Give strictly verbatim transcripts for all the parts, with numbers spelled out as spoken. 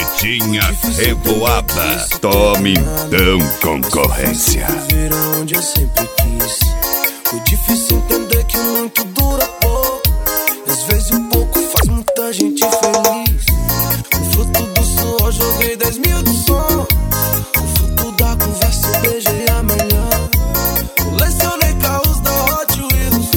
Carretinha revoada. Tome então, concorrência. Viver onde eu sempre quis. Foi difícil entender que muito dura pouco. Às vezes o pouco faz muita gente feliz. O fruto do suor joguei dez mil de som. O fruto da conversa eu beijei a melhor. Colecionei carros da Hot Wheels.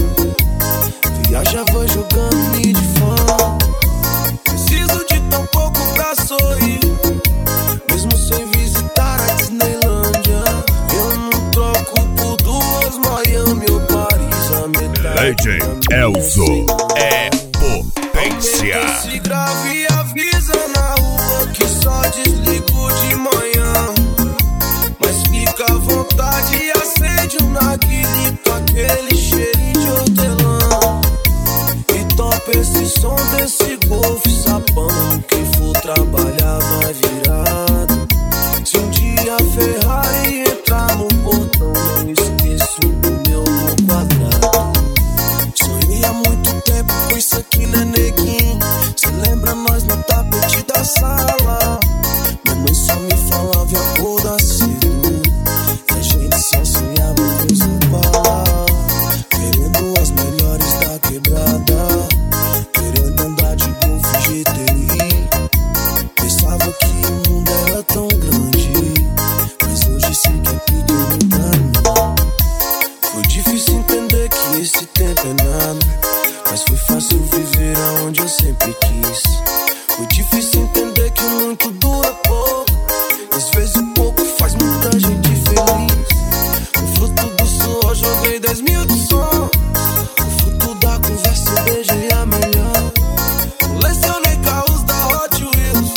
Viajava jogando Need for. Preciso de tão pouco pra sorrir. Mesmo sem visitar a Disneylândia. Eu não troco por duas Miami ou Paris. A metade D J Elzo é potência. esse grave avisa na rua que só desligo de manhã. Mas fica à vontade e acende um narguilé com aquele cheirinho de hortelã. E topa esse som desse Golf sapão. Quem for trabalhar vai virado. Se um dia a Ferrari entrar no portão, não esqueço do meu gol quadrado. Sonhei há muito tempo com isso aqui, né, neguinho? Cê lembra nós no tapete da sala? Minha mãe só me falava e acordar cedo. E a gente só sonhava com São Paulo. Querendo as melhores da quebrada. Querendo andar de Golf G T I. Pensava que o mundo era tão grande, mas hoje sei que é pequeno pra mim. Foi difícil entender que esse tempo é nada, mas foi fácil viver aonde eu sempre quis. Foi difícil entender que muito dura pouco. Às vezes o pouco faz muita gente feliz. O fruto do suor joguei dez mil de som. O fruto da conversa eu beijei a melhor. Colecionei carros da Hot Wheels.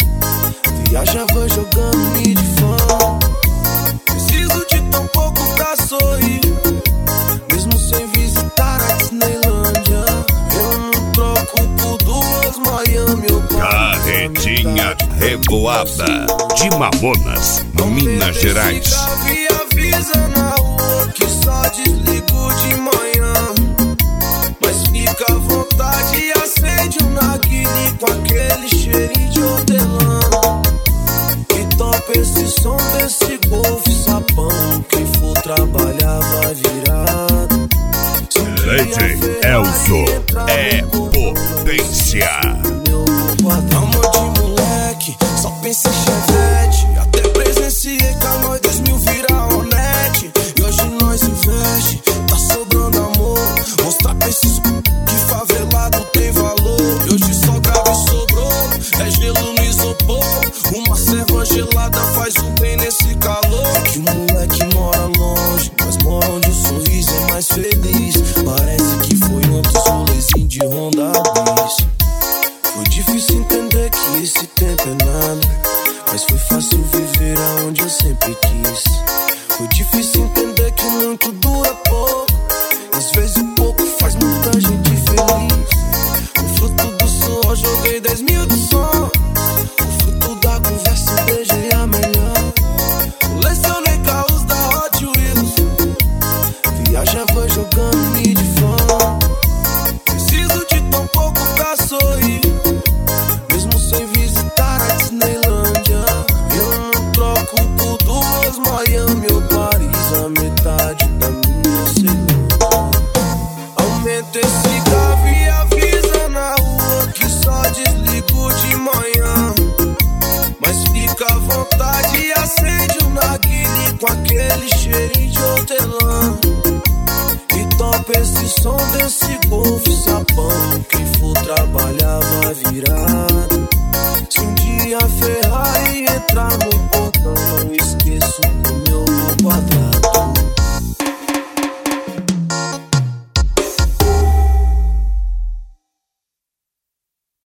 Viajava jogando Need for. Preciso de tão pouco pra sorrir. Mesmo sem visitar a Disneylândia. Eu não troco por duas Miami ou Paris. Carretinha revoada de Mamonas, Minas Gerais. Esse grave avisa na rua que só desligo de manhã. Mas fica à vontade e acende um narguilé com aquele cheirinho de hortelã. E topa esse som desse Golf sapão. Quem for trabalhar vai virado. D J Elzo é potência. Amor de moleque, só pensa em chevette. Até presenciei com a nós dois mil virar honete. E hoje nós investe, tá sobrando amor. Mostrar pra esses que favelado tem valor. E hoje só grave sobrou, é gelo no isopor. Uma serva gelada faz um bem nesse calor. É que o moleque mora longe, mas mora onde o sorriso é mais feliz. Parece que foi outros rolezinhos de Honda Bis. Foi difícil entender que esse tempo é nada, mas foi fácil viver aonde eu sempre quis. Foi difícil entender que muito dura pouco. Às vezes o pouco faz muita gente feliz. O fruto do suor joguei dez mil de som. O fruto da conversa eu beijei a melhor. Colecionei carros da Hot Wheels. Viajava jogando Need for. Preciso de tão pouco pra sorrir. Mesmo sem visitar a Disneylândia. Eu não troco por duas Miami ou Paris. A metade da minha segunda. Aumenta esse grave e avisa na rua que só desligo de manhã. Mas fica à vontade e acende um narguilé com aquele cheirinho de hortelã. E topa esse som desse Golf sapão. Quem for trabalhar vai